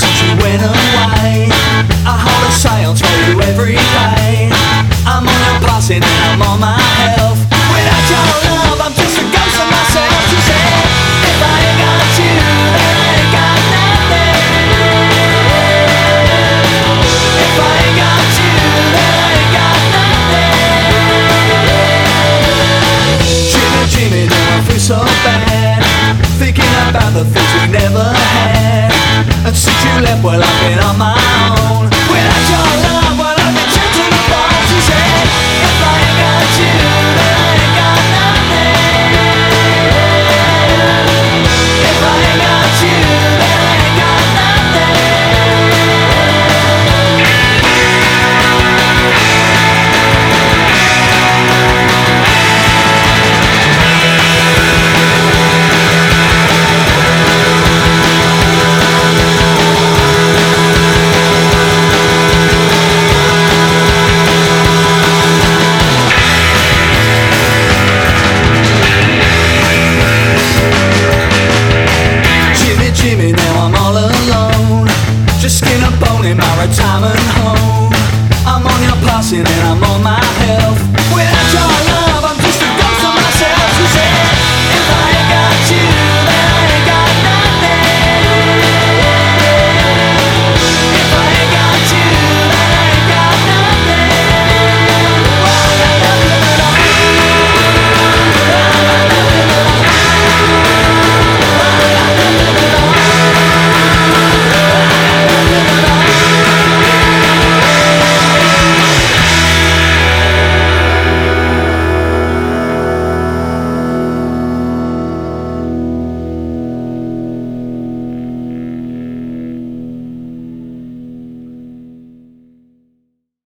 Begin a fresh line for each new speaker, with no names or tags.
since you went away. I hold a seance for you every day. I'm on your passing and I'm on my health. Without your love, I'm just a ghost of myself. She said, if I ain't got you, then I ain't got nothing. If I ain't got you, then I ain't got nothing. Jimmy, Jimmy, do I feel so bad, thinking about the things we never had. And since you left, well, I've been on my own. Without your love, well, I've been changed to the bone. She said, if I ain't got you, then I ain't got nothing. If I ain't got you, then I ain't got nothing. Jimmy, now I'm all alone, just skin and bone in my retirement home. I'm on your passing and I'm on my health.